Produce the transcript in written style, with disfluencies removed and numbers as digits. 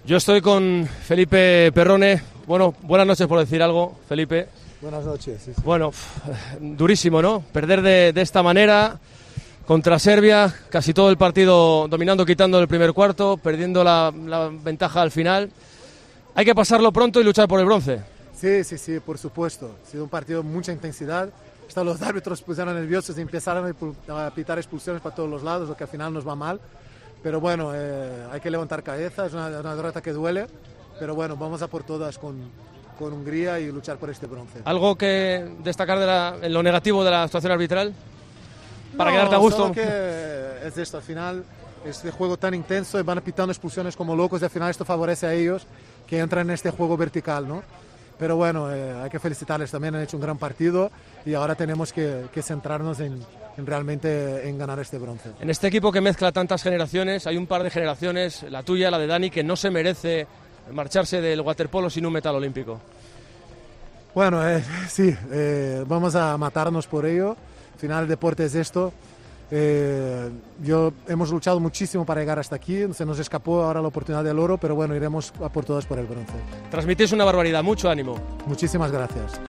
Yo estoy con Felipe Perrone. Bueno, buenas noches por decir algo, Felipe. Buenas noches. Sí, sí. Bueno, durísimo, ¿no? Perder de esta manera contra Serbia, casi todo el partido dominando, quitando el primer cuarto, perdiendo la ventaja al final. Hay que pasarlo pronto y luchar por el bronce. Sí, por supuesto. Ha sido un partido de mucha intensidad. Hasta los árbitros se pusieron nerviosos y empezaron a pitar expulsiones para todos los lados, lo que al final nos va mal. Pero bueno, hay que levantar cabeza, es una derrota que duele. Pero bueno, vamos a por todas con Hungría y luchar por este bronce. ¿Algo que destacar en lo negativo de la situación arbitral? Para no, quedarte a gusto. Solo que es esto, al final, este juego tan intenso y van pitando expulsiones como locos y al final esto favorece a ellos que entran en este juego vertical, ¿no? Pero bueno, hay que felicitarles también, han hecho un gran partido y ahora tenemos que centrarnos en realmente en ganar este bronce. En este equipo que mezcla tantas generaciones, hay un par de generaciones, la tuya, la de Dani, que no se merece marcharse del waterpolo sin un metal olímpico. Bueno, sí, vamos a matarnos por ello. Al final el deporte es esto. Hemos luchado muchísimo para llegar hasta aquí, se nos escapó ahora la oportunidad del oro, pero bueno, iremos a por todas por el bronce. Transmitís una barbaridad, mucho ánimo. Muchísimas gracias.